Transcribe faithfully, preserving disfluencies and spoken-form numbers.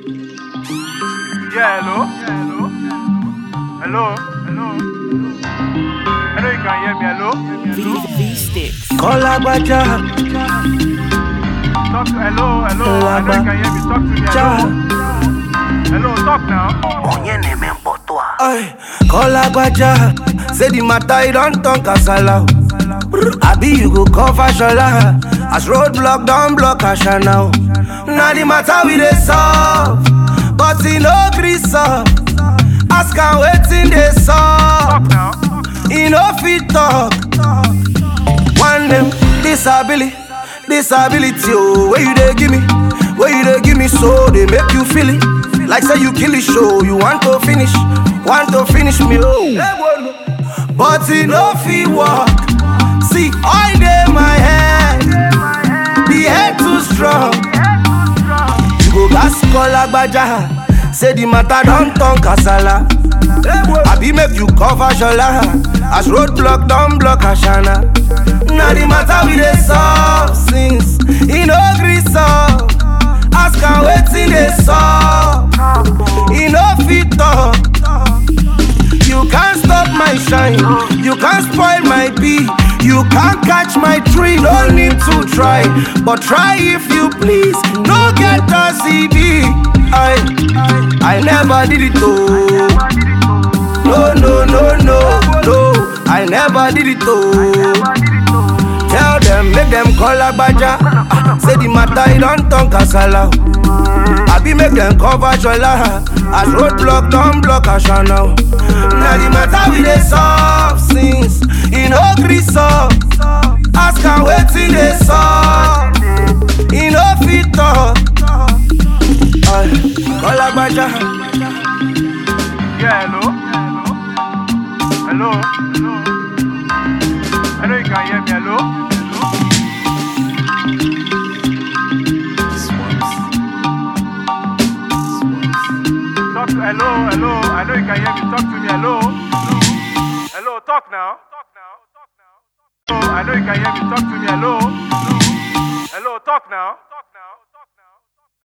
Yeah, hello? Yeah, hello? Hello? Hello? Hello, you can hear me, hello? V, V sticks. Call Agbaja. Talk to, hello, hello, I know you can hear me, talk to me, hello? Hello, talk now. Ay, call Agbaja. Say the matter you don't talk kasala. Abi you go cover shola. As roadblock don't block Asha now. Now the matter we dey solve, but he no gree solve. Ask am wetin dey Talk solve. now. He no fit talk. One name disability, disability. Oh, where you dey give me, where you dey give me, so they make you feel it. Like say you kill it, show you want to finish, want to finish me. Oh, but he no fit walk. See, all day my head, the head too strong. You go gas call Agbaja. Say the matter don't turn kasala. Abi make you cover shola. As roadblock don't block Ashana. Now the matter we dey solve since he no gree solve. Ask am wetin dey solve. He no fit talk. You can't stop my shine. You can't spoil my bee. You can't catch my tree. No need to try, but try if you please. No get a C D. I, I never did it oh. No, no, no, no, no. I never did it oh. Tell them, make them call Agbaja. Ah, say the matter you don't turn kasala. Abi make them cover shola. As roadblock don't block Asha now. Now the matter we dey solve since he no gree solve. Ask am wetin dey solve. He no fit talk. Ay, call Agbaja. Yeah, hello? Hello? Hello? Hello, you can hear me, hello? Talk to, hello, hello, I know you can hear me, talk to me, hello? Hello, talk now. Talk now, talk now. Hello, I know you can hear me, talk to me, hello? Hello, talk now.